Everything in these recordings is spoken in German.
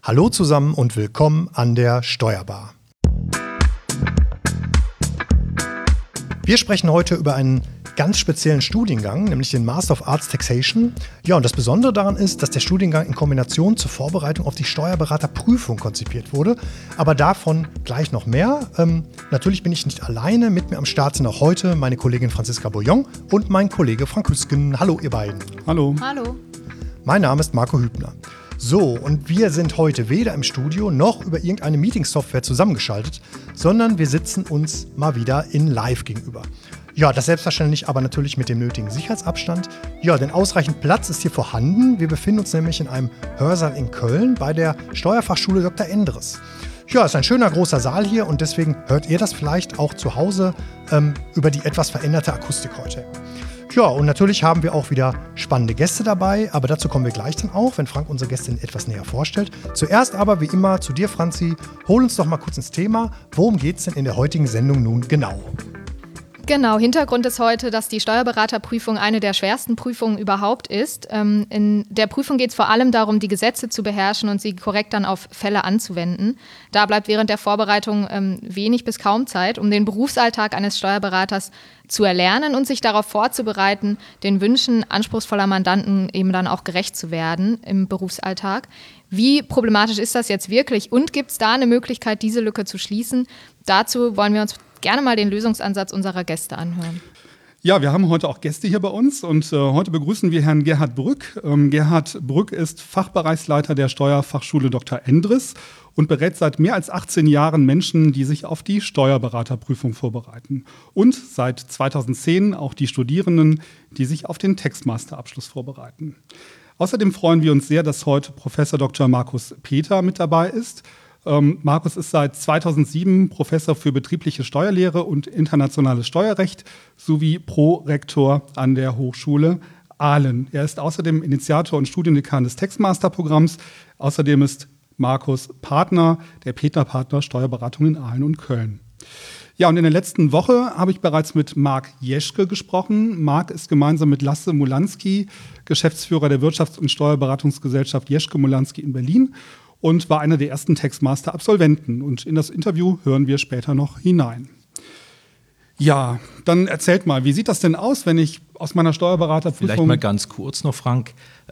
Hallo zusammen und willkommen an der Steuerbar. Wir sprechen heute über einen ganz speziellen Studiengang, nämlich den Master of Arts Taxation. Ja, und das Besondere daran ist, dass der Studiengang in Kombination zur Vorbereitung auf die Steuerberaterprüfung konzipiert wurde. Aber davon gleich noch mehr. Natürlich bin ich nicht alleine. Mit mir am Start sind auch heute meine Kollegin Franziska Bouillon und mein Kollege Frank Hüsken. Hallo, ihr beiden. Hallo. Hallo. Mein Name ist Marco Hübner. So, und wir sind heute weder im Studio noch über irgendeine Meeting-Software zusammengeschaltet, sondern wir sitzen uns mal wieder in Live gegenüber. Ja, das selbstverständlich, aber natürlich mit dem nötigen Sicherheitsabstand. Ja, denn ausreichend Platz ist hier vorhanden. Wir befinden uns nämlich in einem Hörsaal in Köln bei der Steuerfachschule Dr. Endres. Ja, ist ein schöner großer Saal hier und deswegen hört ihr das vielleicht auch zu Hause über die etwas veränderte Akustik heute. Ja, und natürlich haben wir auch wieder spannende Gäste dabei, aber dazu kommen wir gleich dann auch, wenn Frank unsere Gästin etwas näher vorstellt. Zuerst aber, wie immer, zu dir, Franzi. Hol uns doch mal kurz ins Thema. Worum geht es denn in der heutigen Sendung nun genau? Genau, Hintergrund ist heute, dass die Steuerberaterprüfung eine der schwersten Prüfungen überhaupt ist. In der Prüfung geht es vor allem darum, die Gesetze zu beherrschen und sie korrekt dann auf Fälle anzuwenden. Da bleibt während der Vorbereitung wenig bis kaum Zeit, um den Berufsalltag eines Steuerberaters zu erlernen und sich darauf vorzubereiten, den Wünschen anspruchsvoller Mandanten eben dann auch gerecht zu werden im Berufsalltag. Wie problematisch ist das jetzt wirklich und gibt es da eine Möglichkeit, diese Lücke zu schließen? Dazu wollen wir uns gerne mal den Lösungsansatz unserer Gäste anhören. Ja, wir haben heute auch Gäste hier bei uns und heute begrüßen wir Herrn Gerhard Brück. Gerhard Brück ist Fachbereichsleiter der Steuerfachschule Dr. Endres und berät seit mehr als 18 Jahren Menschen, die sich auf die Steuerberaterprüfung vorbereiten. Und seit 2010 auch die Studierenden, die sich auf den Textmasterabschluss vorbereiten. Außerdem freuen wir uns sehr, dass heute Professor Dr. Markus Peter mit dabei ist. Markus ist seit 2007 Professor für betriebliche Steuerlehre und internationales Steuerrecht sowie Prorektor an der Hochschule Aalen. Er ist außerdem Initiator und Studiendekan des Textmasterprogramms. Außerdem ist Markus Partner der Peter-Partner Steuerberatung in Aalen und Köln. Ja, und in der letzten Woche habe ich bereits mit Marc Jeschke gesprochen. Marc ist gemeinsam mit Lasse Mulanski Geschäftsführer der Wirtschafts- und Steuerberatungsgesellschaft Jeschke Mulanski in Berlin und war einer der ersten Textmaster-Absolventen. Und in das Interview hören wir später noch hinein. Ja, dann erzählt mal, wie sieht das denn aus, wenn ich aus meiner Steuerberaterprüfung... Vielleicht mal ganz kurz noch, Frank,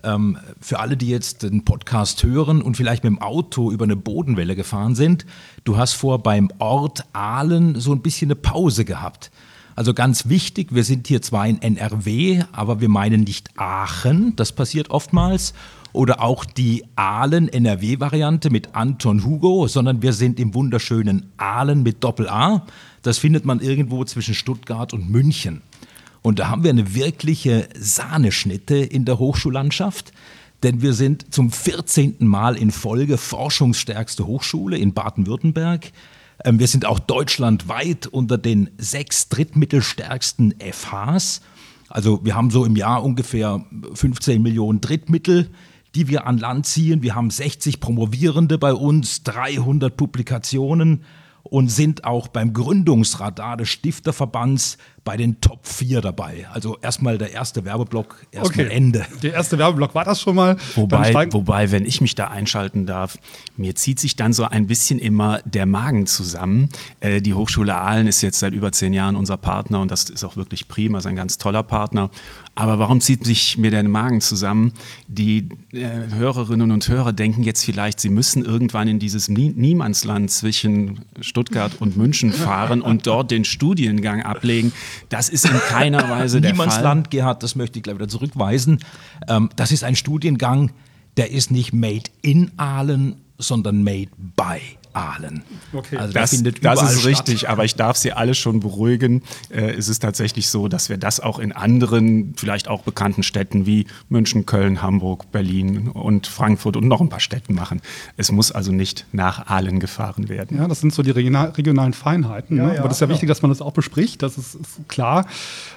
für alle, die jetzt den Podcast hören und vielleicht mit dem Auto über eine Bodenwelle gefahren sind, du hast beim Ort Aalen so ein bisschen eine Pause gehabt. Also ganz wichtig, wir sind hier zwar in NRW, aber wir meinen nicht Aachen, das passiert oftmals, oder auch die Aalen-NRW-Variante mit Anton Hugo, sondern wir sind im wunderschönen Aalen mit Doppel-A. Das findet man irgendwo zwischen Stuttgart und München. Und da haben wir eine wirkliche Sahneschnitte in der Hochschullandschaft, denn wir sind zum 14. Mal in Folge forschungsstärkste Hochschule in Baden-Württemberg. Wir sind auch deutschlandweit unter den 6 drittmittelstärksten FHs. Also wir haben so im Jahr ungefähr 15 Millionen Drittmittel, die wir an Land ziehen. Wir haben 60 Promovierende bei uns, 300 Publikationen und sind auch beim Gründungsradar des Stifterverbands bei den Top 4 dabei. Also erstmal der erste Werbeblock, erstmal Ende. Der erste Werbeblock war das schon mal. Wobei, wenn ich mich da einschalten darf, mir zieht sich dann so ein bisschen immer der Magen zusammen. Die Hochschule Aalen ist jetzt seit über 10 Jahren unser Partner und das ist auch wirklich prima, ist ein ganz toller Partner. Aber warum zieht sich mir der Magen zusammen? Die Hörerinnen und Hörer denken jetzt vielleicht, sie müssen irgendwann in dieses Niemandsland zwischen Stuttgart und München fahren und dort den Studiengang ablegen. Das ist in keiner Weise der Fall. Niemandsland, Gerhard, das möchte ich gleich wieder zurückweisen. Das ist ein Studiengang, der ist nicht made in Aalen, sondern made by Aalen. Okay. Also das ist richtig, statt. Aber ich darf Sie alle schon beruhigen. Es ist tatsächlich so, dass wir das auch in anderen, vielleicht auch bekannten Städten wie München, Köln, Hamburg, Berlin und Frankfurt und noch ein paar Städten machen. Es muss also nicht nach Aalen gefahren werden. Ja, das sind so die regionalen Feinheiten. Ja, ne? Aber das ist ja wichtig, dass man das auch bespricht. Das ist klar.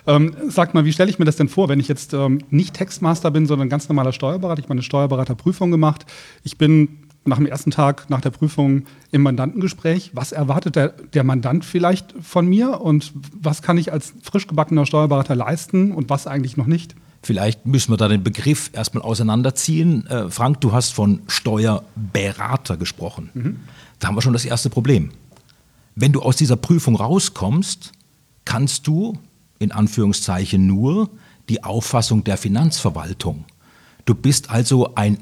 Sag mal, wie stelle ich mir das denn vor, wenn ich jetzt nicht Textmaster bin, sondern ganz normaler Steuerberater? Ich habe eine Steuerberaterprüfung gemacht. Ich bin nach dem ersten Tag nach der Prüfung im Mandantengespräch. Was erwartet der Mandant vielleicht von mir und was kann ich als frisch gebackener Steuerberater leisten und was eigentlich noch nicht? Vielleicht müssen wir da den Begriff erstmal auseinanderziehen. Frank, du hast von Steuerberater gesprochen. Da haben wir schon das erste Problem. Wenn du aus dieser Prüfung rauskommst, kannst du, in Anführungszeichen, nur die Auffassung der Finanzverwaltung. Du bist also ein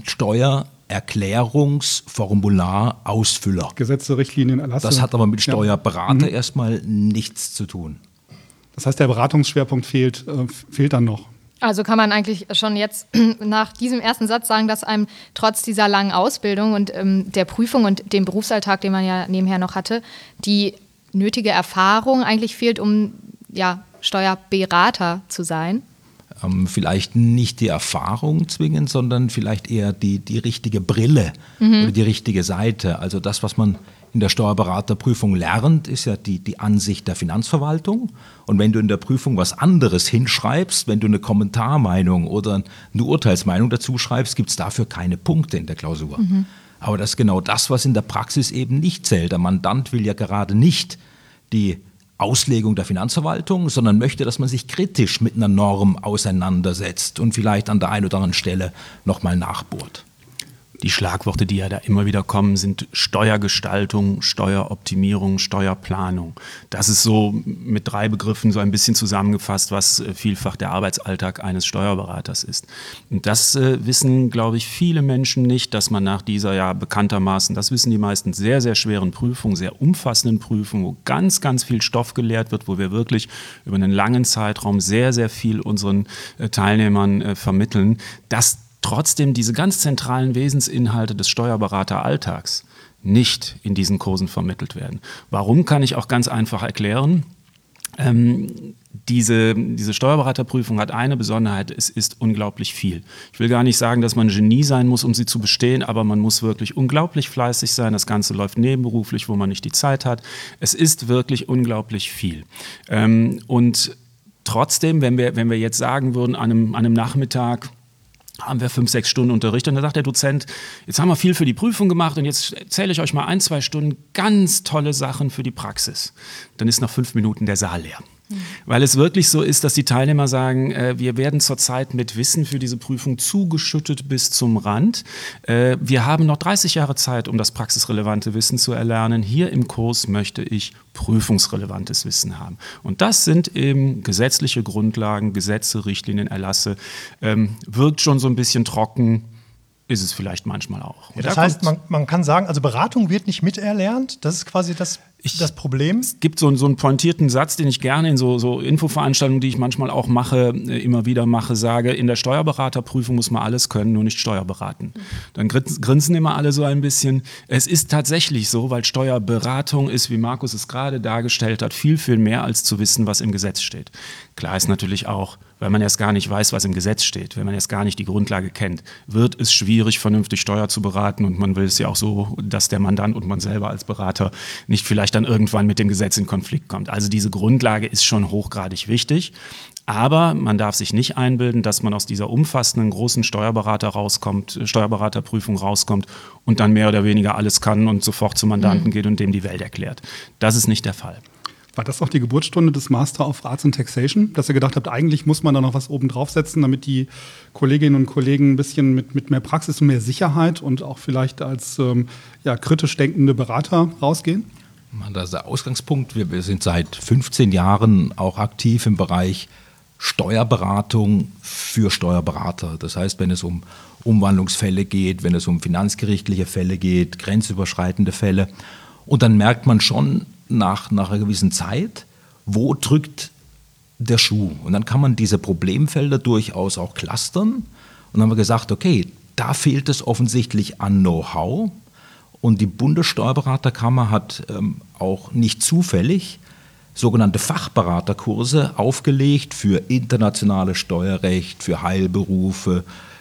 Steuererklärungsformular-Ausfüller. Gesetze, Richtlinien, Erlasse. Das hat aber mit Steuerberater erstmal nichts zu tun. Das heißt, der Beratungsschwerpunkt fehlt dann noch. Also kann man eigentlich schon jetzt nach diesem ersten Satz sagen, dass einem trotz dieser langen Ausbildung und der Prüfung und dem Berufsalltag, den man ja nebenher noch hatte, die nötige Erfahrung eigentlich fehlt, um Steuerberater zu sein? Vielleicht nicht die Erfahrung zwingend, sondern vielleicht eher die richtige Brille oder die richtige Seite. Also das, was man in der Steuerberaterprüfung lernt, ist ja die Ansicht der Finanzverwaltung. Und wenn du in der Prüfung was anderes hinschreibst, wenn du eine Kommentarmeinung oder eine Urteilsmeinung dazu schreibst, gibt es dafür keine Punkte in der Klausur. Aber das ist genau das, was in der Praxis eben nicht zählt. Der Mandant will ja gerade nicht die Auslegung der Finanzverwaltung, sondern möchte, dass man sich kritisch mit einer Norm auseinandersetzt und vielleicht an der einen oder anderen Stelle nochmal nachbohrt. Die Schlagworte, die ja da immer wieder kommen, sind Steuergestaltung, Steueroptimierung, Steuerplanung. Das ist so mit 3 Begriffen so ein bisschen zusammengefasst, was vielfach der Arbeitsalltag eines Steuerberaters ist. Und das wissen, glaube ich, viele Menschen nicht, dass man nach dieser ja bekanntermaßen, das wissen die meisten, sehr, sehr schweren Prüfung, sehr umfassenden Prüfung, wo ganz, ganz viel Stoff gelehrt wird, wo wir wirklich über einen langen Zeitraum sehr, sehr viel unseren Teilnehmern vermitteln, dass trotzdem diese ganz zentralen Wesensinhalte des Steuerberateralltags nicht in diesen Kursen vermittelt werden. Warum, kann ich auch ganz einfach erklären. Diese Steuerberaterprüfung hat eine Besonderheit, es ist unglaublich viel. Ich will gar nicht sagen, dass man Genie sein muss, um sie zu bestehen, aber man muss wirklich unglaublich fleißig sein. Das Ganze läuft nebenberuflich, wo man nicht die Zeit hat. Es ist wirklich unglaublich viel. Und trotzdem, wenn wir jetzt sagen würden, an einem Nachmittag haben wir 5, 6 Stunden Unterricht und dann sagt der Dozent, jetzt haben wir viel für die Prüfung gemacht und jetzt erzähle ich euch mal 1, 2 Stunden ganz tolle Sachen für die Praxis. Dann ist nach 5 Minuten der Saal leer. Weil es wirklich so ist, dass die Teilnehmer sagen, wir werden zurzeit mit Wissen für diese Prüfung zugeschüttet bis zum Rand. Wir haben noch 30 Jahre Zeit, um das praxisrelevante Wissen zu erlernen. Hier im Kurs möchte ich prüfungsrelevantes Wissen haben. Und das sind eben gesetzliche Grundlagen, Gesetze, Richtlinien, Erlasse. Wirkt schon so ein bisschen trocken, ist es vielleicht manchmal auch. Ja, das heißt, man kann sagen, also Beratung wird nicht miterlernt, das ist quasi das Problem. Es gibt so einen pointierten Satz, den ich gerne in so Infoveranstaltungen, die ich manchmal auch mache, immer wieder mache, sage, in der Steuerberaterprüfung muss man alles können, nur nicht Steuerberaten. Dann grinsen immer alle so ein bisschen. Es ist tatsächlich so, weil Steuerberatung ist, wie Markus es gerade dargestellt hat, viel, viel mehr als zu wissen, was im Gesetz steht. Klar ist natürlich auch, weil man erst gar nicht weiß, was im Gesetz steht, wenn man erst gar nicht die Grundlage kennt, wird es schwierig, vernünftig Steuer zu beraten und man will es ja auch so, dass der Mandant und man selber als Berater nicht vielleicht dann irgendwann mit dem Gesetz in Konflikt kommt. Also diese Grundlage ist schon hochgradig wichtig, aber man darf sich nicht einbilden, dass man aus dieser umfassenden großen Steuerberaterprüfung rauskommt und dann mehr oder weniger alles kann und sofort zum Mandanten geht und dem die Welt erklärt. Das ist nicht der Fall. War das auch die Geburtsstunde des Master of Arts in Taxation, dass ihr gedacht habt, eigentlich muss man da noch was oben draufsetzen, damit die Kolleginnen und Kollegen ein bisschen mit mehr Praxis und mehr Sicherheit und auch vielleicht als kritisch denkende Berater rausgehen? Das ist der Ausgangspunkt. Wir sind seit 15 Jahren auch aktiv im Bereich Steuerberatung für Steuerberater. Das heißt, wenn es um Umwandlungsfälle geht, wenn es um finanzgerichtliche Fälle geht, grenzüberschreitende Fälle. Und dann merkt man schon, nach einer gewissen Zeit, wo drückt der Schuh? Und dann kann man diese Problemfelder durchaus auch clustern. Und dann haben wir gesagt, okay, da fehlt es offensichtlich an Know-how. Und die Bundessteuerberaterkammer hat auch nicht zufällig sogenannte Fachberaterkurse aufgelegt für internationales Steuerrecht, für Heilberufe,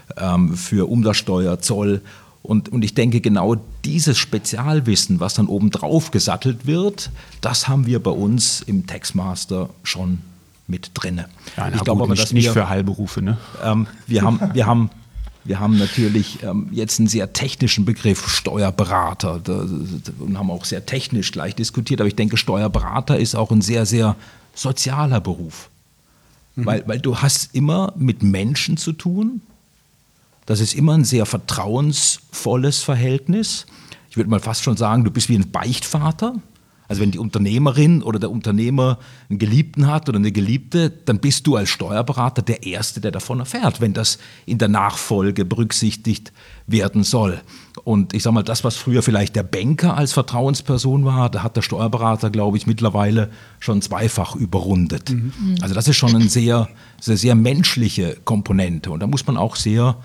für Umsatzsteuer, Zoll. Und ich denke, genau dieses Spezialwissen, was dann obendrauf gesattelt wird, das haben wir bei uns im Taxmaster schon mit drin. Ja, ich glaube aber, nicht für Heilberufe. Ne? Wir haben natürlich jetzt einen sehr technischen Begriff, Steuerberater, und haben auch sehr technisch gleich diskutiert. Aber ich denke, Steuerberater ist auch ein sehr, sehr sozialer Beruf. weil du hast immer mit Menschen zu tun. Das ist immer ein sehr vertrauensvolles Verhältnis. Ich würde mal fast schon sagen, du bist wie ein Beichtvater. Also wenn die Unternehmerin oder der Unternehmer einen Geliebten hat oder eine Geliebte, dann bist du als Steuerberater der Erste, der davon erfährt, wenn das in der Nachfolge berücksichtigt werden soll. Und ich sage mal, das, was früher vielleicht der Banker als Vertrauensperson war, da hat der Steuerberater, glaube ich, mittlerweile schon zweifach überrundet. Also das ist schon eine sehr, sehr, sehr menschliche Komponente. Und da muss man auch sehr,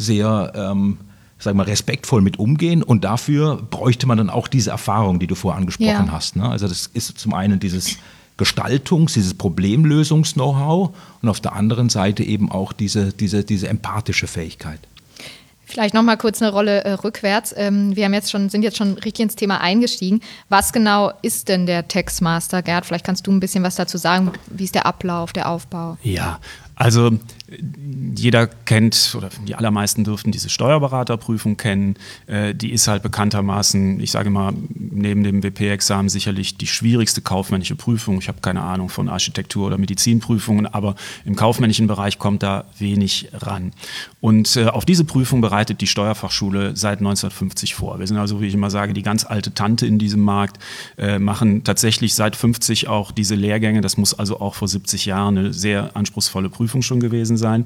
respektvoll mit umgehen, und dafür bräuchte man dann auch diese Erfahrung, die du vorher angesprochen hast. Ne? Also das ist zum einen dieses dieses Problemlösungs-Know-how, und auf der anderen Seite eben auch diese empathische Fähigkeit. Vielleicht noch mal kurz eine Rolle rückwärts. Wir sind jetzt schon richtig ins Thema eingestiegen. Was genau ist denn der Taxmaster, Gerd? Vielleicht kannst du ein bisschen was dazu sagen. Wie ist der Ablauf, der Aufbau? Ja, also jeder kennt, oder die allermeisten dürften diese Steuerberaterprüfung kennen. Die ist halt bekanntermaßen, ich sage mal, neben dem WP-Examen sicherlich die schwierigste kaufmännische Prüfung. Ich habe keine Ahnung von Architektur- oder Medizinprüfungen, aber im kaufmännischen Bereich kommt da wenig ran. Und auf diese Prüfung bereitet die Steuerfachschule seit 1950 vor. Wir sind also, wie ich immer sage, die ganz alte Tante in diesem Markt, machen tatsächlich seit 50 auch diese Lehrgänge. Das muss also auch vor 70 Jahren eine sehr anspruchsvolle Prüfung schon gewesen sein.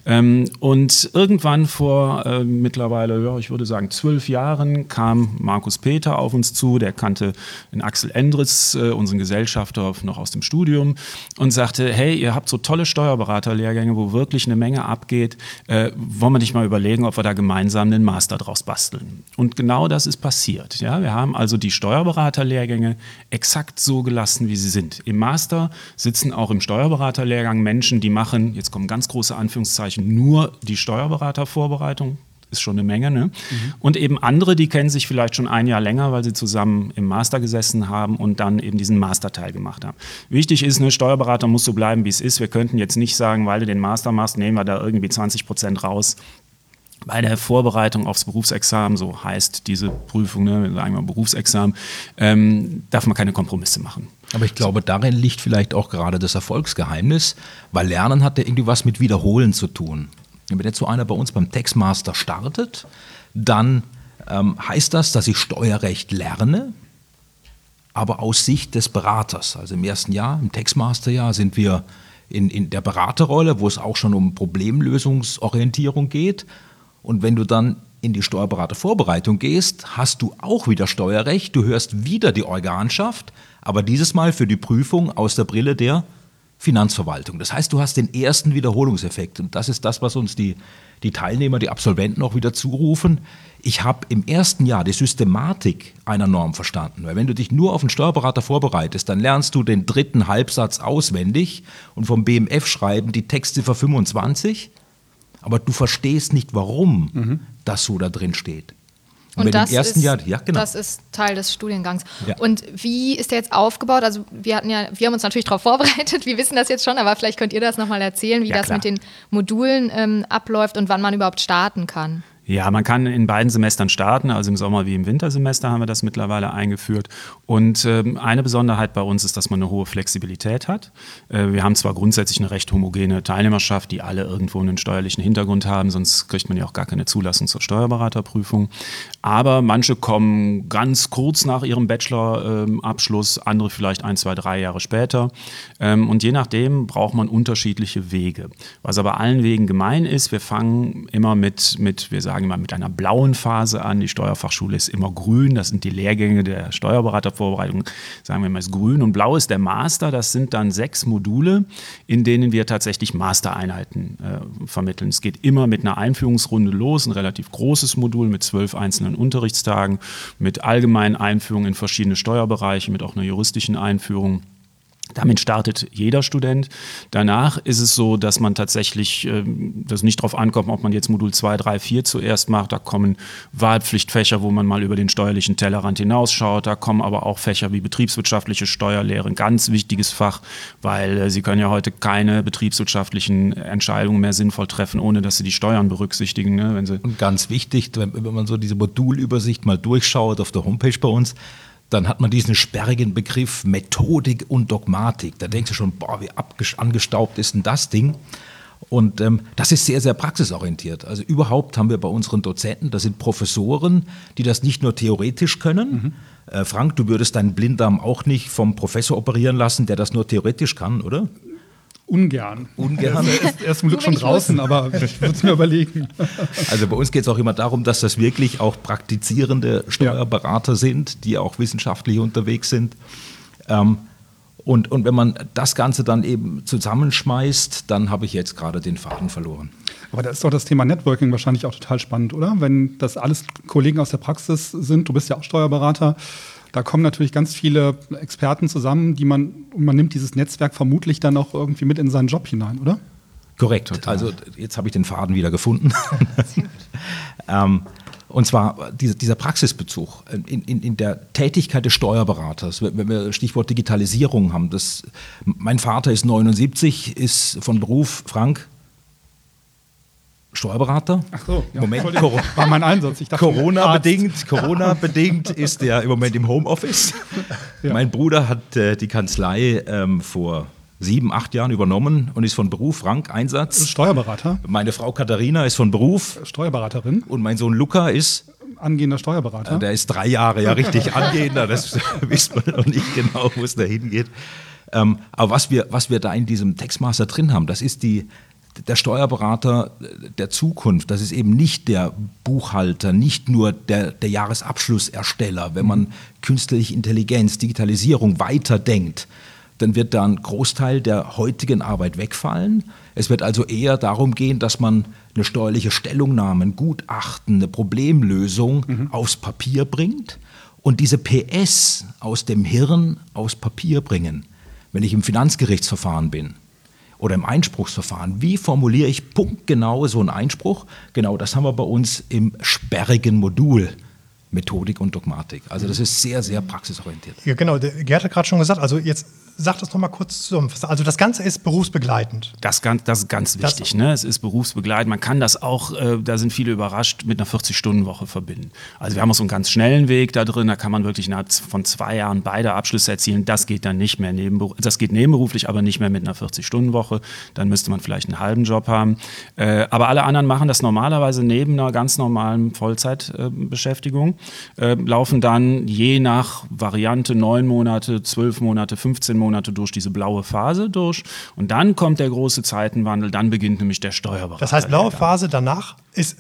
Und irgendwann vor mittlerweile, ja, ich würde sagen 12 Jahren, kam Markus Peter auf uns zu, der kannte den Axel Endres, unseren Gesellschafter, noch aus dem Studium, und sagte, hey, ihr habt so tolle Steuerberaterlehrgänge, wo wirklich eine Menge abgeht, wollen wir nicht mal überlegen, ob wir da gemeinsam einen Master draus basteln. Und genau das ist passiert. Ja? Wir haben also die Steuerberaterlehrgänge exakt so gelassen, wie sie sind. Im Master sitzen auch im Steuerberaterlehrgang Menschen, die machen, jetzt kommen ganz große Anführungszeichen, nur die Steuerberatervorbereitung. Ist schon eine Menge, ne? Und eben andere, die kennen sich vielleicht schon ein Jahr länger, weil sie zusammen im Master gesessen haben und dann eben diesen Masterteil gemacht haben. Wichtig ist, ne, Steuerberater muss so bleiben, wie es ist. Wir könnten jetzt nicht sagen, weil du den Master machst, nehmen wir da irgendwie 20% raus. Bei der Vorbereitung aufs Berufsexamen, so heißt diese Prüfung, ne, sagen wir Berufsexamen, darf man keine Kompromisse machen. Aber ich glaube, darin liegt vielleicht auch gerade das Erfolgsgeheimnis, weil Lernen hat ja irgendwie was mit Wiederholen zu tun. Wenn jetzt so einer bei uns beim Taxmaster startet, dann heißt das, dass ich Steuerrecht lerne, aber aus Sicht des Beraters. Also im ersten Jahr, im Taxmasterjahr, sind wir in der Beraterrolle, wo es auch schon um Problemlösungsorientierung geht. Und wenn du dann in die Steuerberatervorbereitung gehst, hast du auch wieder Steuerrecht, du hörst wieder die Organschaft, aber dieses Mal für die Prüfung aus der Brille der Finanzverwaltung. Das heißt, du hast den ersten Wiederholungseffekt, und das ist das, was uns die Teilnehmer, die Absolventen auch wieder zurufen. Ich habe im ersten Jahr die Systematik einer Norm verstanden, weil wenn du dich nur auf einen Steuerberater vorbereitest, dann lernst du den dritten Halbsatz auswendig und vom BMF-Schreiben die Textziffer 25, aber du verstehst nicht, warum das so da drin steht. Und das ist Teil des Studiengangs. Ja. Und wie ist der jetzt aufgebaut? Also wir haben uns natürlich darauf vorbereitet, wir wissen das jetzt schon, aber vielleicht könnt ihr das nochmal erzählen, wie das mit den Modulen abläuft und wann man überhaupt starten kann. Ja, man kann in beiden Semestern starten, also im Sommer- wie im Wintersemester haben wir das mittlerweile eingeführt. Und eine Besonderheit bei uns ist, dass man eine hohe Flexibilität hat. Wir haben zwar grundsätzlich eine recht homogene Teilnehmerschaft, die alle irgendwo einen steuerlichen Hintergrund haben, sonst kriegt man ja auch gar keine Zulassung zur Steuerberaterprüfung. Aber manche kommen ganz kurz nach ihrem Bachelorabschluss, andere vielleicht 1, 2, 3 Jahre später. Und je nachdem braucht man unterschiedliche Wege. Was aber allen Wegen gemein ist, wir fangen immer wir sagen immer mit einer blauen Phase an. Die Steuerfachschule ist immer grün. Das sind die Lehrgänge der Steuerberatervorbereitung. Sagen wir mal, ist grün, und blau ist der Master. Das sind dann 6 Module, in denen wir tatsächlich Mastereinheiten vermitteln. Es geht immer mit einer Einführungsrunde los, ein relativ großes Modul mit 12 einzelnen Unterrichtstagen, mit allgemeinen Einführungen in verschiedene Steuerbereiche, mit auch einer juristischen Einführung. Damit startet jeder Student. Danach ist es so, dass man tatsächlich, dass nicht darauf ankommt, ob man jetzt Modul 2, 3, 4 zuerst macht. Da kommen Wahlpflichtfächer, wo man mal über den steuerlichen Tellerrand hinausschaut. Da kommen aber auch Fächer wie betriebswirtschaftliche Steuerlehre, ein ganz wichtiges Fach, weil Sie können ja heute keine betriebswirtschaftlichen Entscheidungen mehr sinnvoll treffen, ohne dass Sie die Steuern berücksichtigen. Ne? Und ganz wichtig, wenn man so diese Modulübersicht mal durchschaut auf der Homepage bei uns, dann hat man diesen sperrigen Begriff Methodik und Dogmatik. Da denkst du schon, boah, wie angestaubt ist denn das Ding? Und das ist sehr, sehr praxisorientiert. Also überhaupt haben wir bei unseren Dozenten, das sind Professoren, die das nicht nur theoretisch können. Frank, du würdest deinen Blinddarm auch nicht vom Professor operieren lassen, der das nur theoretisch kann, oder? Ungern. Er ist zum Glück Du, schon wenn ich draußen, aber ich würde es mir überlegen. Also bei uns geht es auch immer darum, dass das wirklich auch praktizierende Steuerberater sind, die auch wissenschaftlich unterwegs sind. Und wenn man das Ganze dann eben zusammenschmeißt, dann habe ich jetzt gerade den Faden verloren. Aber da ist doch das Thema Networking wahrscheinlich auch total spannend, oder? Wenn das alles Kollegen aus der Praxis sind, du bist ja auch Steuerberater, da kommen natürlich ganz viele Experten zusammen, und man nimmt dieses Netzwerk vermutlich dann auch irgendwie mit in seinen Job hinein, oder? Korrekt. Total. Also jetzt habe ich den Faden wieder gefunden. Und zwar dieser Praxisbezug in der Tätigkeit des Steuerberaters, wenn wir Stichwort Digitalisierung haben. Mein Vater ist 79, ist von Beruf, Frank, Steuerberater. Ach so, ja. Moment, war mein Einsatz. Ich dachte, Corona-bedingt ist er im Moment im Homeoffice. Ja. Mein Bruder hat die Kanzlei vor 7, 8 Jahren übernommen und ist von Beruf, Frank, Einsatz. Steuerberater. Meine Frau Katharina ist von Beruf. Steuerberaterin. Und mein Sohn Luca ist angehender Steuerberater. Der ist 3 Jahre, ja richtig angehender. Das wissen wir noch nicht genau, wo es da hingeht. Aber was wir da in diesem Textmaster drin haben, das ist der Steuerberater der Zukunft. Das ist eben nicht der Buchhalter, nicht nur der Jahresabschlussersteller. Wenn man künstliche Intelligenz, Digitalisierung weiterdenkt, dann wird da ein Großteil der heutigen Arbeit wegfallen. Es wird also eher darum gehen, dass man eine steuerliche Stellungnahme, ein Gutachten, eine Problemlösung aufs Papier bringt und diese PS aus dem Hirn aufs Papier bringen. Wenn ich im Finanzgerichtsverfahren bin oder im Einspruchsverfahren, wie formuliere ich punktgenau so einen Einspruch? Genau, das haben wir bei uns im sperrigen Modul. Methodik und Dogmatik. Also das ist sehr, sehr praxisorientiert. Ja, genau. Gerd hat gerade schon gesagt, also jetzt sag das nochmal kurz zusammen. Also das Ganze ist berufsbegleitend. Das ist ganz wichtig. Ne? Es ist berufsbegleitend. Man kann das auch, da sind viele überrascht, mit einer 40-Stunden-Woche verbinden. Also wir haben auch so einen ganz schnellen Weg da drin. Da kann man wirklich innerhalb von 2 Jahren beide Abschlüsse erzielen. Das geht dann nicht mehr das geht nebenberuflich, aber nicht mehr mit einer 40-Stunden-Woche. Dann müsste man vielleicht einen halben Job haben. Aber alle anderen machen das normalerweise neben einer ganz normalen Vollzeitbeschäftigung. Laufen dann je nach Variante 9 Monate, 12 Monate, 15 Monate durch diese blaue Phase durch. Und dann kommt der große Zeitenwandel, dann beginnt nämlich der Steuerberater. Das heißt, blaue Phase, danach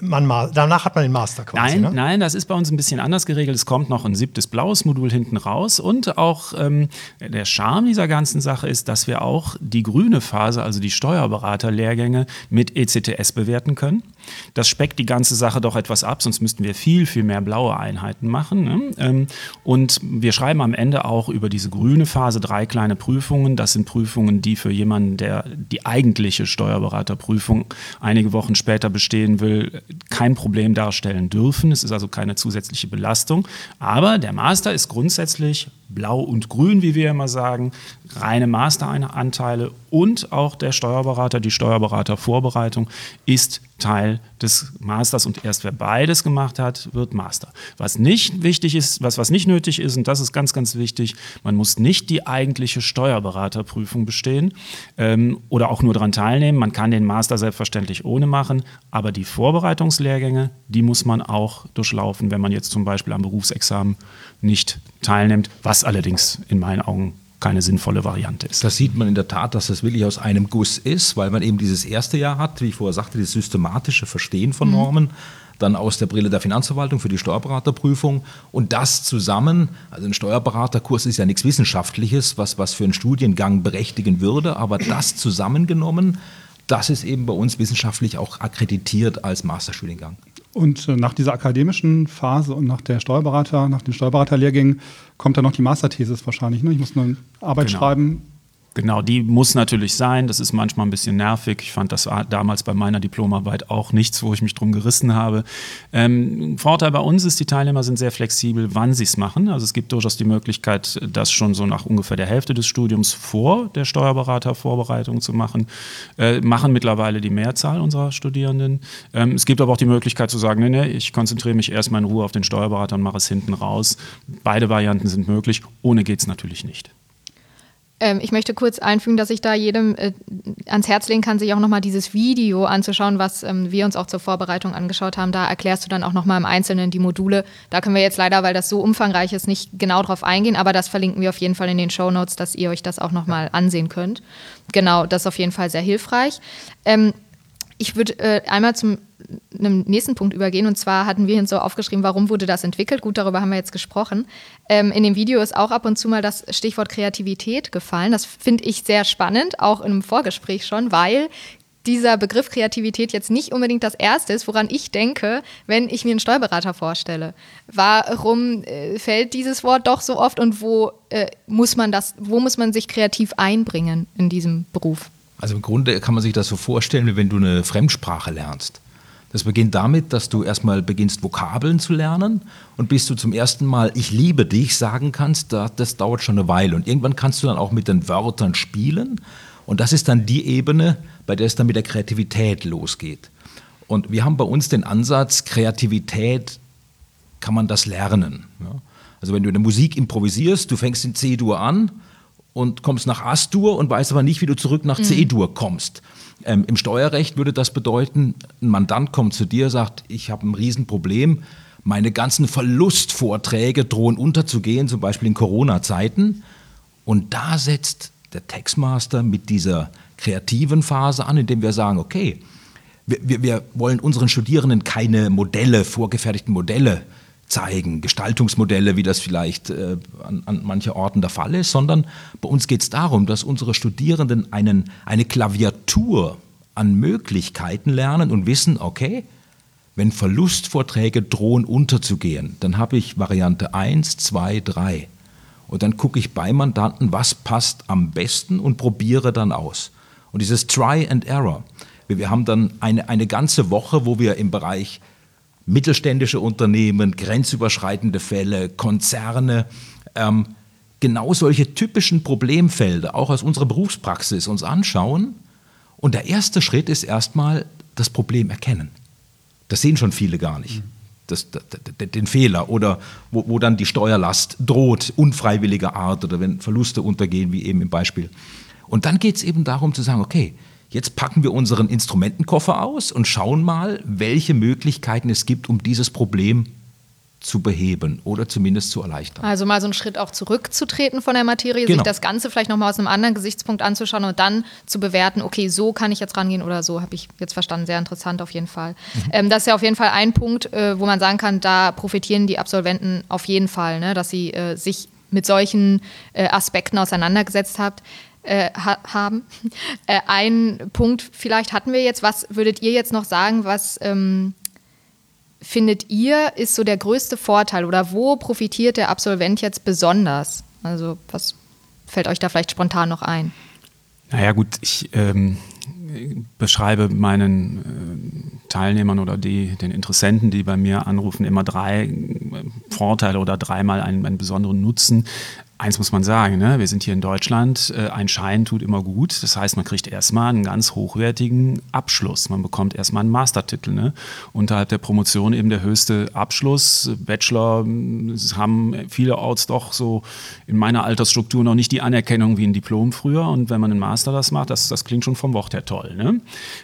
hat man den Master quasi, Nein, das ist bei uns ein bisschen anders geregelt. Es kommt noch ein 7. blaues Modul hinten raus. Und auch der Charme dieser ganzen Sache ist, dass wir auch die grüne Phase, also die Steuerberaterlehrgänge, mit ECTS bewerten können. Das speckt die ganze Sache doch etwas ab, sonst müssten wir viel, viel mehr blaue Einheiten machen. Ne? Und wir schreiben am Ende auch über diese grüne Phase 3 kleine Prüfungen. Das sind Prüfungen, die für jemanden, der die eigentliche Steuerberaterprüfung einige Wochen später bestehen will, kein Problem darstellen dürfen. Es ist also keine zusätzliche Belastung. Aber der Master ist grundsätzlich blau und grün, wie wir immer sagen, reine Masteranteile und auch der Steuerberater, die Steuerberatervorbereitung ist Teil des Masters und erst wer beides gemacht hat, wird Master. Was nicht wichtig ist, was nicht nötig ist, und das ist ganz, ganz wichtig, man muss nicht die eigentliche Steuerberaterprüfung bestehen oder auch nur daran teilnehmen. Man kann den Master selbstverständlich ohne machen, aber die Vorbereitungslehrgänge, die muss man auch durchlaufen, wenn man jetzt zum Beispiel am Berufsexamen nicht teilnimmt, was allerdings in meinen Augen keine sinnvolle Variante ist. Das sieht man in der Tat, dass das wirklich aus einem Guss ist, weil man eben dieses erste Jahr hat, wie ich vorher sagte, das systematische Verstehen von Normen, dann aus der Brille der Finanzverwaltung für die Steuerberaterprüfung und das zusammen, also ein Steuerberaterkurs ist ja nichts Wissenschaftliches, was für einen Studiengang berechtigen würde, aber das zusammengenommen, das ist eben bei uns wissenschaftlich auch akkreditiert als Masterstudiengang. Und nach dieser akademischen Phase und nach den Steuerberaterlehrgängen kommt dann noch die Masterthesis wahrscheinlich. Ne? Ich muss eine Arbeit schreiben. Genau, die muss natürlich sein. Das ist manchmal ein bisschen nervig. Ich fand, das war damals bei meiner Diplomarbeit auch nichts, wo ich mich drum gerissen habe. Vorteil bei uns ist, die Teilnehmer sind sehr flexibel, wann sie es machen. Also es gibt durchaus die Möglichkeit, das schon so nach ungefähr der Hälfte des Studiums vor der Steuerberatervorbereitung zu machen. Machen mittlerweile die Mehrzahl unserer Studierenden. Es gibt aber auch die Möglichkeit zu sagen, nee, ich konzentriere mich erstmal in Ruhe auf den Steuerberater und mache es hinten raus. Beide Varianten sind möglich. Ohne geht es natürlich nicht. Ich möchte kurz einfügen, dass ich da jedem ans Herz legen kann, sich auch nochmal dieses Video anzuschauen, was wir uns auch zur Vorbereitung angeschaut haben. Da erklärst du dann auch nochmal im Einzelnen die Module. Da können wir jetzt leider, weil das so umfangreich ist, nicht genau drauf eingehen, aber das verlinken wir auf jeden Fall in den Shownotes, dass ihr euch das auch nochmal ansehen könnt. Genau, das ist auf jeden Fall sehr hilfreich. Ich würde einmal zum einem nächsten Punkt übergehen, und zwar hatten wir uns so aufgeschrieben, warum wurde das entwickelt? Gut, darüber haben wir jetzt gesprochen. In dem Video ist auch ab und zu mal das Stichwort Kreativität gefallen. Das finde ich sehr spannend, auch im Vorgespräch schon, weil dieser Begriff Kreativität jetzt nicht unbedingt das Erste ist, woran ich denke, wenn ich mir einen Steuerberater vorstelle. Warum fällt dieses Wort doch so oft und wo muss man sich kreativ einbringen in diesem Beruf? Also im Grunde kann man sich das so vorstellen, wie wenn du eine Fremdsprache lernst. Das beginnt damit, dass du erstmal beginnst, Vokabeln zu lernen, und bis du zum ersten Mal "Ich liebe dich" sagen kannst, das dauert schon eine Weile. Und irgendwann kannst du dann auch mit den Wörtern spielen, und das ist dann die Ebene, bei der es dann mit der Kreativität losgeht. Und wir haben bei uns den Ansatz, Kreativität kann man das lernen. Ja? Also wenn du in der Musik improvisierst, du fängst in C-Dur an und kommst nach As-Dur und weißt aber nicht, wie du zurück nach C-Dur kommst. Im Steuerrecht würde das bedeuten, ein Mandant kommt zu dir, sagt, ich habe ein Riesenproblem, meine ganzen Verlustvorträge drohen unterzugehen, zum Beispiel in Corona-Zeiten. Und da setzt der Taxmaster mit dieser kreativen Phase an, indem wir sagen, okay, wir wollen unseren Studierenden keine vorgefertigten Modelle zeigen, Gestaltungsmodelle, wie das vielleicht an manchen Orten der Fall ist, sondern bei uns geht es darum, dass unsere Studierenden eine Klaviatur an Möglichkeiten lernen und wissen, okay, wenn Verlustvorträge drohen unterzugehen, dann habe ich Variante 1, 2, 3. Und dann gucke ich bei Mandanten, was passt am besten, und probiere dann aus. Und dieses Try and Error. Wir haben dann eine ganze Woche, wo wir im Bereich mittelständische Unternehmen, grenzüberschreitende Fälle, Konzerne, genau solche typischen Problemfelder auch aus unserer Berufspraxis uns anschauen. Und der erste Schritt ist erstmal das Problem erkennen. Das sehen schon viele gar nicht. Den Fehler oder wo dann die Steuerlast droht, unfreiwilliger Art, oder wenn Verluste untergehen, wie eben im Beispiel. Und dann geht es eben darum zu sagen, okay, jetzt packen wir unseren Instrumentenkoffer aus und schauen mal, welche Möglichkeiten es gibt, um dieses Problem zu beheben oder zumindest zu erleichtern. Also mal so einen Schritt auch zurückzutreten von der Materie, Genau. sich das Ganze vielleicht nochmal aus einem anderen Gesichtspunkt anzuschauen und dann zu bewerten, okay, so kann ich jetzt rangehen oder so, habe ich jetzt verstanden. Sehr interessant auf jeden Fall. Das ist ja auf jeden Fall ein Punkt, wo man sagen kann, da profitieren die Absolventen auf jeden Fall, ne, dass sie sich mit solchen Aspekten auseinandergesetzt haben. Ein Punkt vielleicht hatten wir jetzt. Was würdet ihr jetzt noch sagen, was findet ihr, ist so der größte Vorteil, oder wo profitiert der Absolvent jetzt besonders? Also was fällt euch da vielleicht spontan noch ein? Naja gut, ich beschreibe meinen Teilnehmern oder den Interessenten, die bei mir anrufen, immer 3 Vorteile oder 3-mal einen besonderen Nutzen. Eins muss man sagen, ne? Wir sind hier in Deutschland, ein Schein tut immer gut. Das heißt, man kriegt erstmal einen ganz hochwertigen Abschluss. Man bekommt erstmal einen Mastertitel. Ne? Unterhalb der Promotion eben der höchste Abschluss. Bachelor haben vielerorts doch so in meiner Altersstruktur noch nicht die Anerkennung wie ein Diplom früher. Und wenn man einen Master das macht, das klingt schon vom Wort her toll. Ne?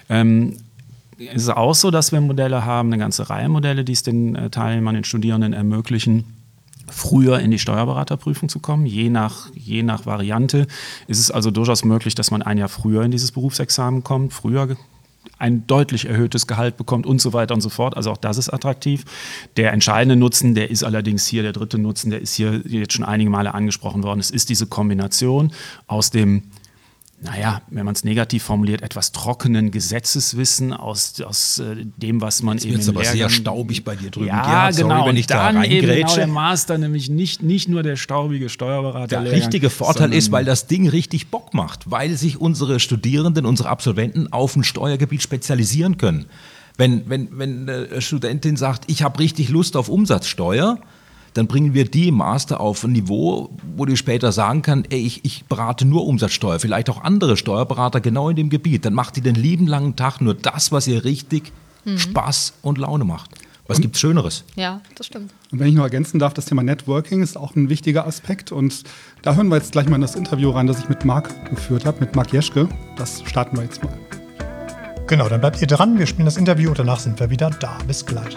Es ist auch so, dass wir Modelle haben, eine ganze Reihe Modelle, die es den Teilnehmern, den Studierenden ermöglichen, früher in die Steuerberaterprüfung zu kommen. Je nach Variante ist es also durchaus möglich, dass man ein Jahr früher in dieses Berufsexamen kommt, früher ein deutlich erhöhtes Gehalt bekommt und so weiter und so fort. Also auch das ist attraktiv. Der entscheidende Nutzen, der ist allerdings hier, der dritte Nutzen, der ist hier jetzt schon einige Male angesprochen worden. Es ist diese Kombination aus dem naja, wenn man es negativ formuliert, etwas trockenen Gesetzeswissen aus dem, was man Jetzt eben wird's im aber Lehrgang... sehr staubig bei dir drüben. Ja, Gerhard, genau. sorry, wenn ich da dann eben genau reingrätsche. der Master, nämlich nicht nur der staubige Steuerberater. Der richtige Vorteil ist, weil das Ding richtig Bock macht, weil sich unsere Studierenden, unsere Absolventen auf ein Steuergebiet spezialisieren können. Wenn eine Studentin sagt, ich habe richtig Lust auf Umsatzsteuer, dann bringen wir die im Master auf ein Niveau, wo die später sagen kann, ey, ich berate nur Umsatzsteuer, vielleicht auch andere Steuerberater genau in dem Gebiet. Dann macht die den lieben langen Tag nur das, was ihr richtig Spaß und Laune macht. Was gibt's Schöneres? Ja, das stimmt. Und wenn ich noch ergänzen darf, das Thema Networking ist auch ein wichtiger Aspekt. Und da hören wir jetzt gleich mal in das Interview rein, das ich mit Marc geführt habe, mit Marc Jeschke. Das starten wir jetzt mal. Genau, dann bleibt ihr dran. Wir spielen das Interview und danach sind wir wieder da. Bis gleich.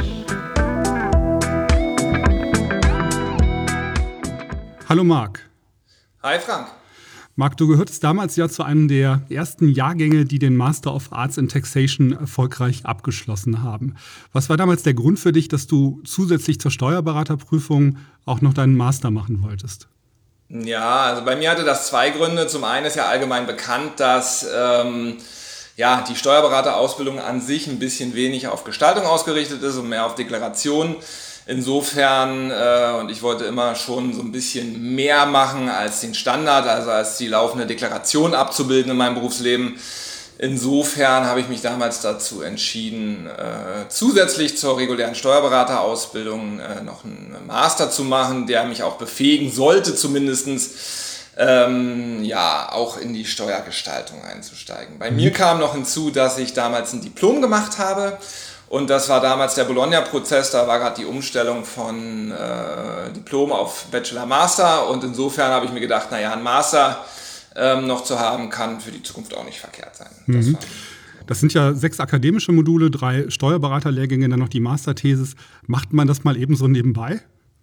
Hallo Marc. Hi Frank. Marc, du gehörtest damals ja zu einem der ersten Jahrgänge, die den Master of Arts in Taxation erfolgreich abgeschlossen haben. Was war damals der Grund für dich, dass du zusätzlich zur Steuerberaterprüfung auch noch deinen Master machen wolltest? Ja, also bei mir hatte das zwei Gründe. Zum einen ist ja allgemein bekannt, dass die Steuerberaterausbildung an sich ein bisschen wenig auf Gestaltung ausgerichtet ist und mehr auf Deklaration. Insofern, und ich wollte immer schon so ein bisschen mehr machen als den Standard, also als die laufende Deklaration abzubilden in meinem Berufsleben. Insofern habe ich mich damals dazu entschieden, zusätzlich zur regulären Steuerberaterausbildung noch einen Master zu machen, der mich auch befähigen sollte, zumindestens auch in die Steuergestaltung einzusteigen. Bei mir kam noch hinzu, dass ich damals ein Diplom gemacht habe. Und das war damals der Bologna-Prozess, da war gerade die Umstellung von Diplom auf Bachelor-Master und insofern habe ich mir gedacht, ein Master noch zu haben, kann für die Zukunft auch nicht verkehrt sein. Das sind ja 6 akademische Module, 3 Steuerberaterlehrgänge, dann noch die Masterthesis. Macht man das mal eben so nebenbei?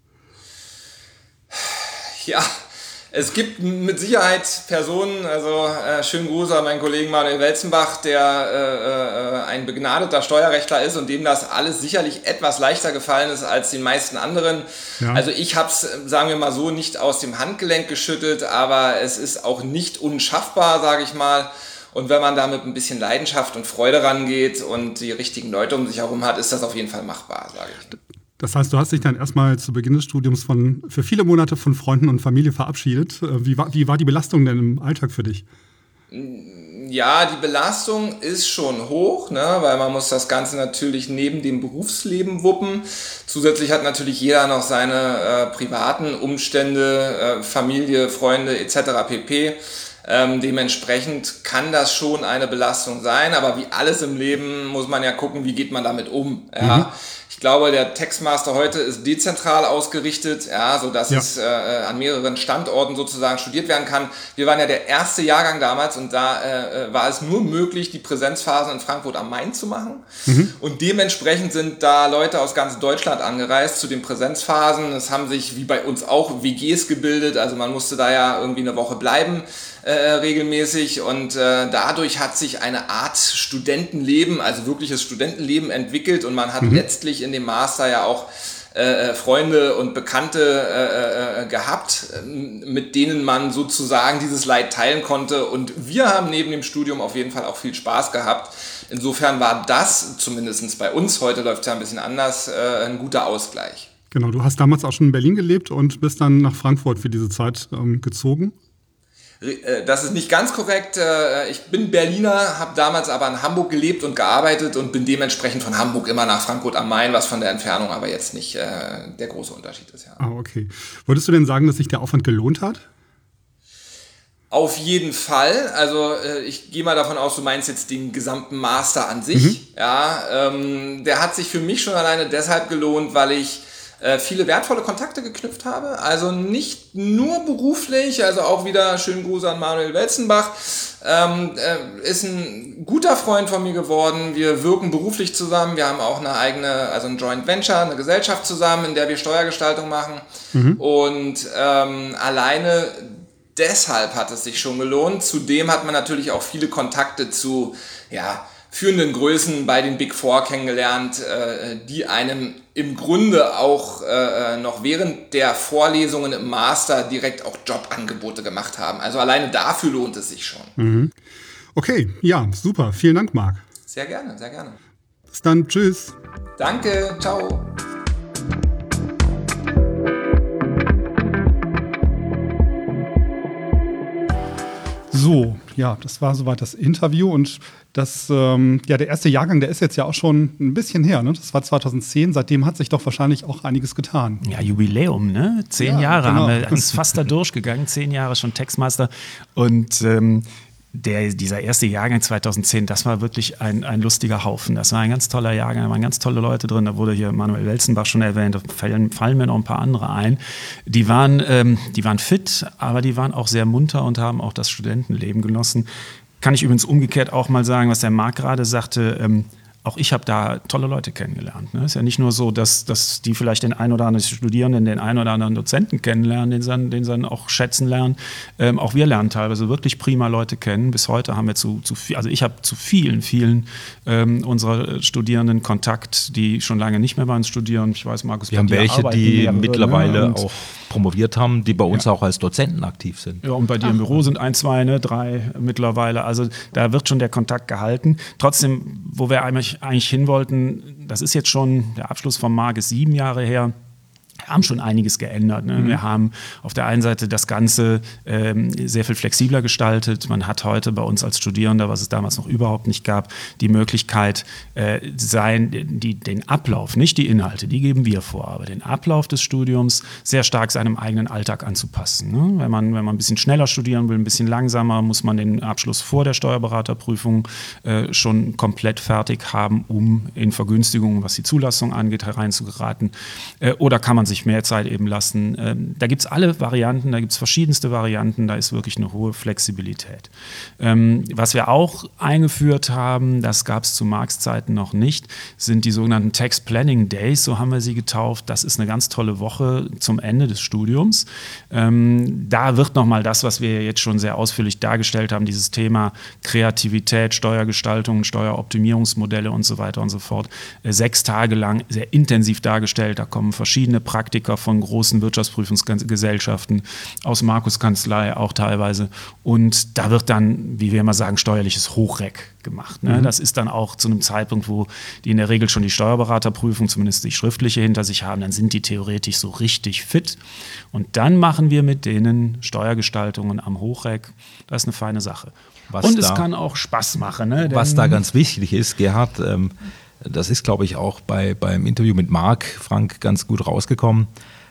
Ja. Es gibt mit Sicherheit Personen, also schönen Gruß an meinen Kollegen Manuel Welzenbach, der ein begnadeter Steuerrechtler ist und dem das alles sicherlich etwas leichter gefallen ist als den meisten anderen. Ja. Also ich habe es, sagen wir mal so, nicht aus dem Handgelenk geschüttelt, aber es ist auch nicht unschaffbar, sage ich mal. Und wenn man da mit ein bisschen Leidenschaft und Freude rangeht und die richtigen Leute um sich herum hat, ist das auf jeden Fall machbar, sage ich. Das heißt, du hast dich dann erstmal zu Beginn des Studiums für viele Monate von Freunden und Familie verabschiedet. Wie war die Belastung denn im Alltag für dich? Ja, die Belastung ist schon hoch, weil man muss das Ganze natürlich neben dem Berufsleben wuppen. Zusätzlich hat natürlich jeder noch seine privaten Umstände, Familie, Freunde etc. pp. Dementsprechend kann das schon eine Belastung sein, aber wie alles im Leben muss man ja gucken, wie geht man damit um. Ja? Ich glaube, der Textmaster heute ist dezentral ausgerichtet, sodass es an mehreren Standorten sozusagen studiert werden kann. Wir waren ja der erste Jahrgang damals und da war es nur möglich, die Präsenzphasen in Frankfurt am Main zu machen. Und dementsprechend sind da Leute aus ganz Deutschland angereist zu den Präsenzphasen. Es haben sich wie bei uns auch WGs gebildet, also man musste da ja irgendwie eine Woche bleiben. Regelmäßig und dadurch hat sich eine Art Studentenleben, also wirkliches Studentenleben entwickelt und man hat letztlich in dem Master ja auch Freunde und Bekannte gehabt, mit denen man sozusagen dieses Leid teilen konnte und wir haben neben dem Studium auf jeden Fall auch viel Spaß gehabt. Insofern war das, zumindest bei uns, heute läuft es ja ein bisschen anders, ein guter Ausgleich. Genau, du hast damals auch schon in Berlin gelebt und bist dann nach Frankfurt für diese Zeit gezogen. Das ist nicht ganz korrekt. Ich bin Berliner, habe damals aber in Hamburg gelebt und gearbeitet und bin dementsprechend von Hamburg immer nach Frankfurt am Main, was von der Entfernung aber jetzt nicht der große Unterschied ist. Ja. Ah, okay. Würdest du denn sagen, dass sich der Aufwand gelohnt hat? Auf jeden Fall. Also ich gehe mal davon aus, du meinst jetzt den gesamten Master an sich. Der hat sich für mich schon alleine deshalb gelohnt, weil ich viele wertvolle Kontakte geknüpft habe, also nicht nur beruflich, also auch wieder schönen Gruß an Manuel Welzenbach, ist ein guter Freund von mir geworden, wir wirken beruflich zusammen, wir haben auch eine eigene, also ein Joint Venture, eine Gesellschaft zusammen, in der wir Steuergestaltung machen und alleine deshalb hat es sich schon gelohnt, zudem hat man natürlich auch viele Kontakte zu, führenden Größen bei den Big Four kennengelernt, die einem im Grunde auch noch während der Vorlesungen im Master direkt auch Jobangebote gemacht haben. Also alleine dafür lohnt es sich schon. Okay, ja, super. Vielen Dank, Marc. Sehr gerne, sehr gerne. Bis dann, tschüss. Danke, ciao. So, ja, das war soweit das Interview und das, der erste Jahrgang, der ist jetzt ja auch schon ein bisschen her, ne? Das war 2010, seitdem hat sich doch wahrscheinlich auch einiges getan. Ja, Jubiläum, ne? 10 Jahre genau. haben wir uns fast da durchgegangen, 10 Jahre schon Textmaster und dieser erste Jahrgang 2010, das war wirklich ein lustiger Haufen. Das war ein ganz toller Jahrgang, da waren ganz tolle Leute drin. Da wurde hier Manuel Welzenbach schon erwähnt, da fallen mir noch ein paar andere ein. Die waren fit, aber die waren auch sehr munter und haben auch das Studentenleben genossen. Kann ich übrigens umgekehrt auch mal sagen, was der Marc gerade sagte, auch ich habe da tolle Leute kennengelernt. Es ist ja nicht nur so, dass die vielleicht den einen oder anderen Studierenden, den einen oder anderen Dozenten kennenlernen, den sie dann auch schätzen lernen. Auch wir lernen teilweise wirklich prima Leute kennen. Bis heute haben wir ich habe zu vielen unserer Studierenden Kontakt, die schon lange nicht mehr bei uns studieren. Ich weiß, Markus, wir haben welche, die mittlerweile auch promoviert haben, die bei uns auch als Dozenten aktiv sind. Ja, und bei dir im Büro sind 1, 2, 3 mittlerweile. Also da wird schon der Kontakt gehalten. Trotzdem, wo wir eigentlich hin wollten, das ist jetzt schon, der Abschluss vom Marc ist 7 Jahre her, haben schon einiges geändert. Ne? Wir haben auf der einen Seite das Ganze sehr viel flexibler gestaltet. Man hat heute bei uns als Studierender, was es damals noch überhaupt nicht gab, die Möglichkeit, den Ablauf, nicht die Inhalte, die geben wir vor, aber den Ablauf des Studiums sehr stark seinem eigenen Alltag anzupassen. Ne? Wenn man ein bisschen schneller studieren will, ein bisschen langsamer, muss man den Abschluss vor der Steuerberaterprüfung schon komplett fertig haben, um in Vergünstigungen, was die Zulassung angeht, hereinzugeraten. Oder kann man sich mehr Zeit eben lassen. Da gibt es alle Varianten, da gibt es verschiedenste Varianten, da ist wirklich eine hohe Flexibilität. Was wir auch eingeführt haben, das gab es zu Marcs Zeiten noch nicht, sind die sogenannten Text Planning Days, so haben wir sie getauft. Das ist eine ganz tolle Woche zum Ende des Studiums. Da wird nochmal das, was wir jetzt schon sehr ausführlich dargestellt haben, dieses Thema Kreativität, Steuergestaltung, Steueroptimierungsmodelle und so weiter und so fort, 6 Tage lang sehr intensiv dargestellt. Da kommen verschiedene Praktiker von großen Wirtschaftsprüfungsgesellschaften, aus Markus' Kanzlei auch teilweise. Und da wird dann, wie wir immer sagen, steuerliches Hochreck gemacht. Ne? Das ist dann auch zu einem Zeitpunkt, wo die in der Regel schon die Steuerberaterprüfung, zumindest die schriftliche, hinter sich haben. Dann sind die theoretisch so richtig fit. Und dann machen wir mit denen Steuergestaltungen am Hochreck. Das ist eine feine Sache. Und es kann auch Spaß machen. Ne? Was da ganz wichtig ist, Gerhard, das ist, glaube ich, auch beim Interview mit Marc, Frank, ganz gut rausgekommen.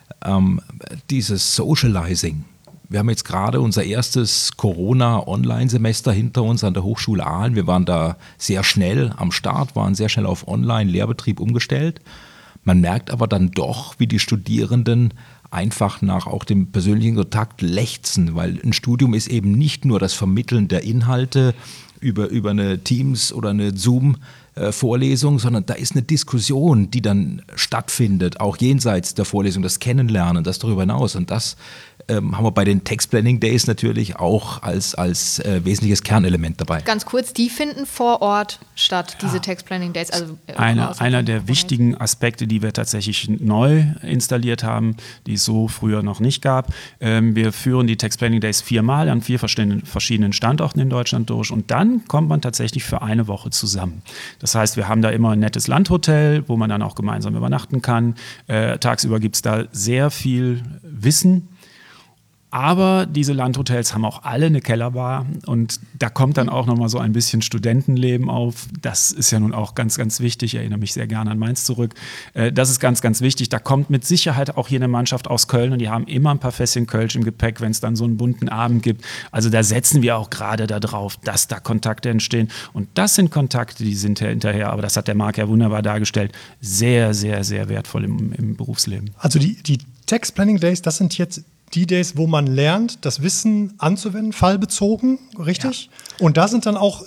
Dieses Socializing. Wir haben jetzt gerade unser erstes Corona-Online-Semester hinter uns an der Hochschule Aalen. Wir waren da sehr schnell am Start, waren sehr schnell auf Online-Lehrbetrieb umgestellt. Man merkt aber dann doch, wie die Studierenden einfach nach auch dem persönlichen Kontakt lechzen, weil ein Studium ist eben nicht nur das Vermitteln der Inhalte über eine Teams- oder eine Zoom-Vorlesung, sondern da ist eine Diskussion, die dann stattfindet, auch jenseits der Vorlesung, das Kennenlernen, das darüber hinaus. Und das haben wir bei den Text Planning Days natürlich auch als wesentliches Kernelement dabei. Ganz kurz, die finden vor Ort statt, diese Text Planning Days. Also einer der wichtigen Aspekte, die wir tatsächlich neu installiert haben, die es so früher noch nicht gab. Wir führen die Text Planning Days 4-mal an 4 verschiedenen Standorten in Deutschland durch und dann kommt man tatsächlich für eine Woche zusammen. Das heißt, wir haben da immer ein nettes Landhotel, wo man dann auch gemeinsam übernachten kann. Tagsüber gibt es da sehr viel Wissen. Aber diese Landhotels haben auch alle eine Kellerbar und da kommt dann auch nochmal so ein bisschen Studentenleben auf. Das ist ja nun auch ganz, ganz wichtig. Ich erinnere mich sehr gerne an Mainz zurück. Das ist ganz, ganz wichtig. Da kommt mit Sicherheit auch hier eine Mannschaft aus Köln und die haben immer ein paar Fässchen Kölsch im Gepäck, wenn es dann so einen bunten Abend gibt. Also da setzen wir auch gerade darauf, dass da Kontakte entstehen. Und das sind Kontakte, die sind hinterher, aber das hat der Marc ja wunderbar dargestellt, sehr, sehr, sehr wertvoll im Berufsleben. Also die Text Planning Days, das sind jetzt die Days, wo man lernt, das Wissen anzuwenden, fallbezogen, richtig? Ja. Und da sind dann auch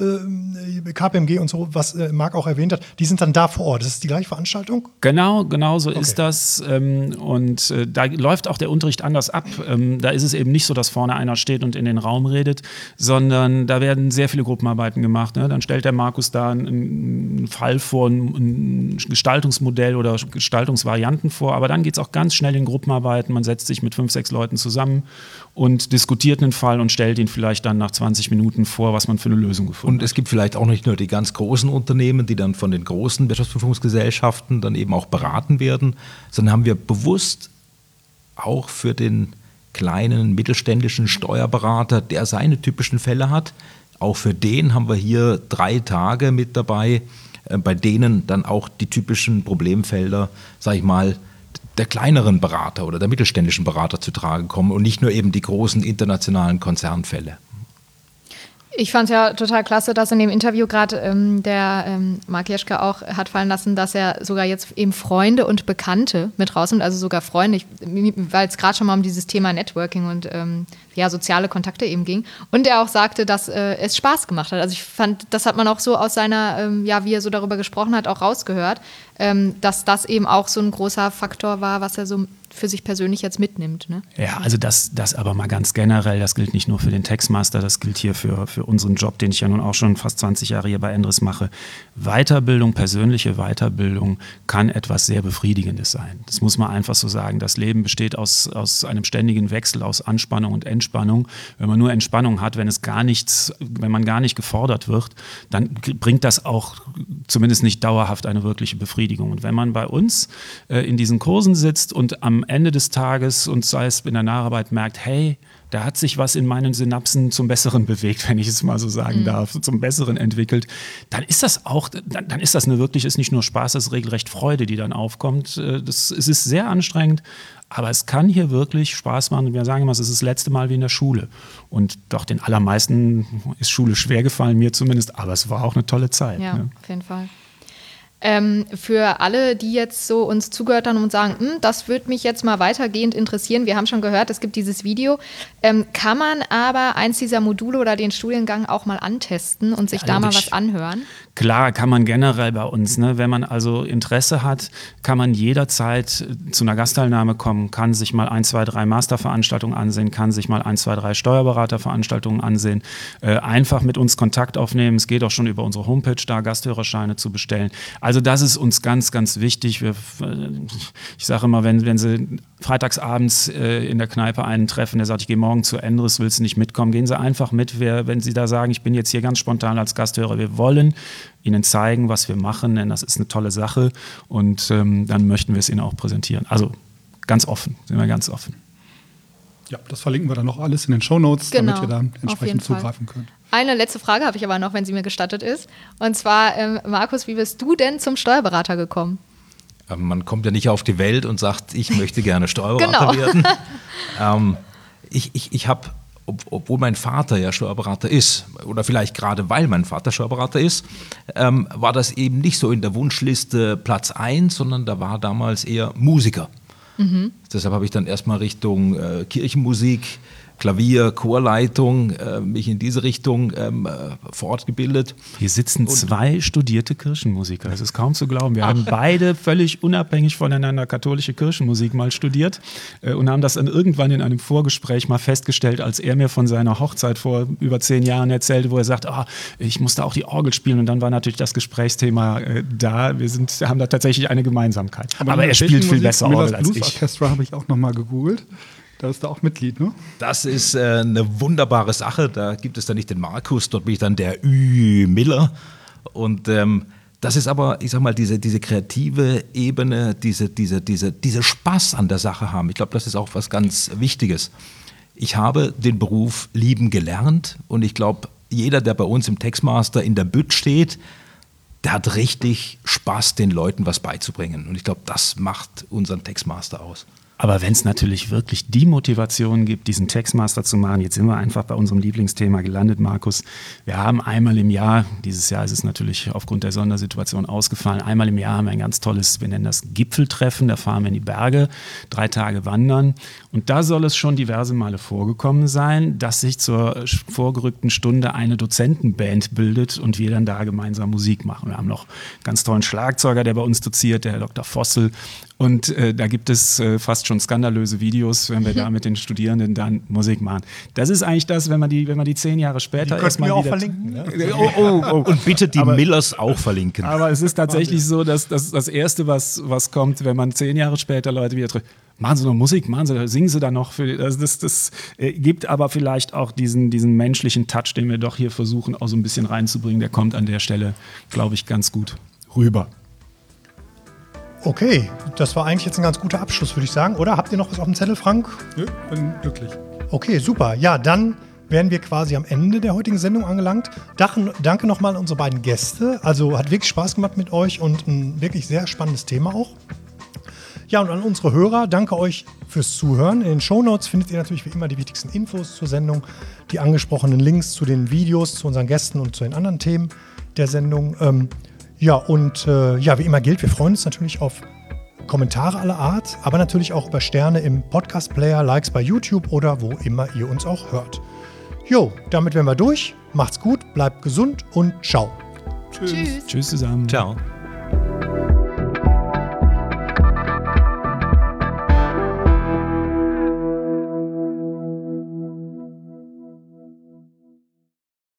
KPMG und so, was Marc auch erwähnt hat, die sind dann da vor Ort. Das ist die gleiche Veranstaltung? Genau so ist das. Und da läuft auch der Unterricht anders ab. Da ist es eben nicht so, dass vorne einer steht und in den Raum redet, sondern da werden sehr viele Gruppenarbeiten gemacht. Ne? Dann stellt der Markus da einen Fall vor, ein Gestaltungsmodell oder Gestaltungsvarianten vor. Aber dann geht es auch ganz schnell in Gruppenarbeiten. Man setzt sich mit 5, 6 Leuten zusammen und diskutiert einen Fall und stellt ihn vielleicht dann nach 20 Minuten vor, was man für eine Lösung gefunden hat. Und es gibt vielleicht auch nicht nur die ganz großen Unternehmen, die dann von den großen Wirtschaftsprüfungsgesellschaften dann eben auch beraten werden, sondern haben wir bewusst auch für den kleinen mittelständischen Steuerberater, der seine typischen Fälle hat, auch für den haben wir hier 3 Tage mit dabei, bei denen dann auch die typischen Problemfelder, sag ich mal, der kleineren Berater oder der mittelständischen Berater zu tragen kommen und nicht nur eben die großen internationalen Konzernfälle. Ich fand es ja total klasse, dass in dem Interview gerade der Marc Jeschke auch hat fallen lassen, dass er sogar jetzt eben Freunde und Bekannte mit rausnimmt, also sogar Freunde, weil es gerade schon mal um dieses Thema Networking und soziale Kontakte eben ging. Und er auch sagte, dass es Spaß gemacht hat. Also ich fand, das hat man auch so aus seiner, wie er so darüber gesprochen hat, auch rausgehört, dass das eben auch so ein großer Faktor war, was er so für sich persönlich jetzt mitnimmt. Ne? Ja, also das aber mal ganz generell, das gilt nicht nur für den Textmaster, das gilt hier für unseren Job, den ich ja nun auch schon fast 20 Jahre hier bei Endres mache. Weiterbildung, persönliche Weiterbildung kann etwas sehr Befriedigendes sein. Das muss man einfach so sagen. Das Leben besteht aus einem ständigen Wechsel aus Anspannung und Entspannung. Wenn man nur Entspannung hat, wenn man gar nicht gefordert wird, dann bringt das auch zumindest nicht dauerhaft eine wirkliche Befriedigung. Und wenn man bei uns in diesen Kursen sitzt und am Ende des Tages und sei es in der Nacharbeit merkt, hey, da hat sich was in meinen Synapsen zum Besseren bewegt, wenn ich es mal so sagen darf, zum Besseren entwickelt, dann ist das auch, dann ist das ist nicht nur Spaß, das ist regelrecht Freude, die dann aufkommt. Es ist sehr anstrengend, aber es kann hier wirklich Spaß machen. Und wir sagen immer, es ist das letzte Mal wie in der Schule. Und doch den allermeisten ist Schule schwer gefallen, mir zumindest, aber es war auch eine tolle Zeit. Ja, ne? Auf jeden Fall. Für alle, die jetzt so uns zugehört haben und sagen, das würde mich jetzt mal weitergehend interessieren, wir haben schon gehört, es gibt dieses Video, kann man aber eins dieser Module oder den Studiengang auch mal antesten und sich da mal was anhören? Klar, kann man generell bei uns. Ne? Wenn man also Interesse hat, kann man jederzeit zu einer Gastteilnahme kommen, kann sich mal 1, 2, 3 Masterveranstaltungen ansehen, kann sich mal 1, 2, 3 Steuerberaterveranstaltungen ansehen, einfach mit uns Kontakt aufnehmen. Es geht auch schon über unsere Homepage, da Gasthörerscheine zu bestellen. Also das ist uns ganz, ganz wichtig. Ich sage immer, wenn Sie freitagsabends in der Kneipe einen treffen, der sagt, ich gehe morgen zu Endres, willst du nicht mitkommen? Gehen Sie einfach mit, wenn Sie da sagen, ich bin jetzt hier ganz spontan als Gasthörer, wir wollen Ihnen zeigen, was wir machen, denn das ist eine tolle Sache und dann möchten wir es Ihnen auch präsentieren. Also ganz offen, sind wir ganz offen. Ja, das verlinken wir dann noch alles in den Shownotes, damit ihr da entsprechend zugreifen könnt. Eine letzte Frage habe ich aber noch, wenn sie mir gestattet ist. Und zwar, Markus, wie bist du denn zum Steuerberater gekommen? Man kommt ja nicht auf die Welt und sagt, ich möchte gerne Steuerberater werden. Ich habe, obwohl mein Vater ja Steuerberater ist, oder vielleicht gerade weil mein Vater Steuerberater ist, war das eben nicht so in der Wunschliste Platz 1, sondern da war damals eher Musiker. Deshalb habe ich dann erstmal Richtung Kirchenmusik, Klavier, Chorleitung, mich in diese Richtung fortgebildet. Hier sitzen 2 studierte Kirchenmusiker. Das ist kaum zu glauben. Wir haben beide völlig unabhängig voneinander katholische Kirchenmusik mal studiert und haben das dann irgendwann in einem Vorgespräch mal festgestellt, als er mir von seiner Hochzeit vor über 10 Jahren erzählte, wo er sagt, ich musste auch die Orgel spielen. Und dann war natürlich das Gesprächsthema da. Wir haben da tatsächlich eine Gemeinsamkeit. Aber er spielt viel besser Orgel als ich. Das Orchestra habe ich auch nochmal gegoogelt. Da ist er auch Mitglied, ne? Das ist eine wunderbare Sache. Da gibt es dann nicht den Markus, dort bin ich dann der Miller. Und das ist aber, ich sag mal, diese kreative Ebene, diese Spaß an der Sache haben. Ich glaube, das ist auch was ganz Wichtiges. Ich habe den Beruf lieben gelernt und ich glaube, jeder, der bei uns im Textmaster in der Bütt steht, der hat richtig Spaß, den Leuten was beizubringen. Und ich glaube, das macht unseren Textmaster aus. Aber wenn es natürlich wirklich die Motivation gibt, diesen Textmaster zu machen, jetzt sind wir einfach bei unserem Lieblingsthema gelandet, Markus. Wir haben einmal im Jahr, dieses Jahr ist es natürlich aufgrund der Sondersituation ausgefallen, einmal im Jahr haben wir ein ganz tolles, wir nennen das Gipfeltreffen, da fahren wir in die Berge, 3 Tage wandern. Und da soll es schon diverse Male vorgekommen sein, dass sich zur vorgerückten Stunde eine Dozentenband bildet und wir dann da gemeinsam Musik machen. Wir haben noch einen ganz tollen Schlagzeuger, der bei uns doziert, der Herr Dr. Vossel. Und da gibt es fast schon skandalöse Videos, wenn wir da mit den Studierenden dann Musik machen. Das ist eigentlich das, wenn man die 10 Jahre später erstmal wieder... auch verlinken. Ne? Und bitte die Millers auch verlinken. Aber es ist tatsächlich so, dass das Erste, was kommt, wenn man 10 Jahre später Leute wieder trifft, machen Sie noch Musik, singen Sie da noch. Das gibt aber vielleicht auch diesen menschlichen Touch, den wir doch hier versuchen, auch so ein bisschen reinzubringen. Der kommt an der Stelle, glaube ich, ganz gut rüber. Okay, das war eigentlich jetzt ein ganz guter Abschluss, würde ich sagen. Oder habt ihr noch was auf dem Zettel, Frank? Nö, bin glücklich. Okay, super. Ja, dann wären wir quasi am Ende der heutigen Sendung angelangt. Danke nochmal an unsere beiden Gäste. Also hat wirklich Spaß gemacht mit euch und ein wirklich sehr spannendes Thema auch. Ja, und an unsere Hörer, danke euch fürs Zuhören. In den Shownotes findet ihr natürlich wie immer die wichtigsten Infos zur Sendung, die angesprochenen Links zu den Videos, zu unseren Gästen und zu den anderen Themen der Sendung. Wie immer gilt, wir freuen uns natürlich auf Kommentare aller Art, aber natürlich auch über Sterne im Podcast-Player, Likes bei YouTube oder wo immer ihr uns auch hört. Jo, damit wären wir durch. Macht's gut, bleibt gesund und ciao. Tschüss. Tschüss zusammen. Ciao.